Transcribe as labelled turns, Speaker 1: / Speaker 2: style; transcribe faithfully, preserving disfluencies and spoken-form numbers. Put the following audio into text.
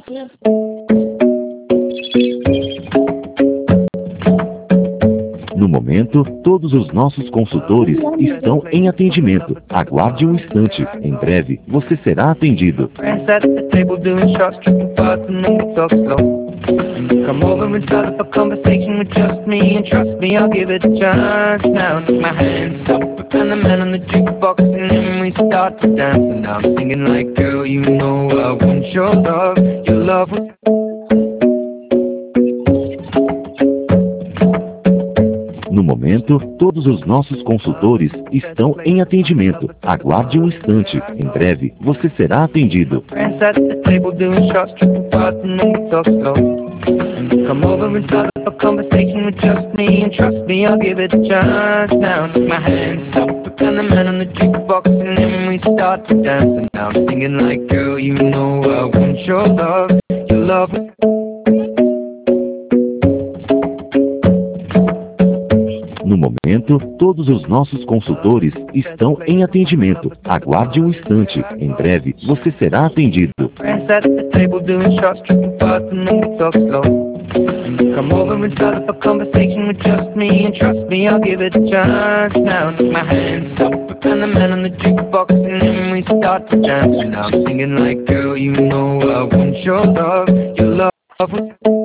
Speaker 1: No momento, todos os nossos consultores estão em atendimento. Aguarde um instante. Em breve, você será atendido. Come over and start up a conversation with just me, and trust me, I'll give it a chance. Now take my hands up and the man on the jukebox, and then we start to dance. And now I'm singing like, girl, you know I want your love, your love was... No momento, todos os nossos consultores estão em atendimento. Aguarde um instante. Em breve, você será atendido. Come over and start up a conversation with just me, and trust me, I'll give it a chance. Now take my hands up and the man on the jukebox, and then we start to dance. And now I'm singing like, girl, you know I want your love, your love. No momento, todos os nossos consultores estão em atendimento. Aguarde um instante. Em breve, você será atendido. Come over and start up a conversation with just me, and trust me, I'll give it a chance. Now take my hands up and the man on the jukebox, and then we start to dance. And I'm singing like, girl, you know I want your love, your love.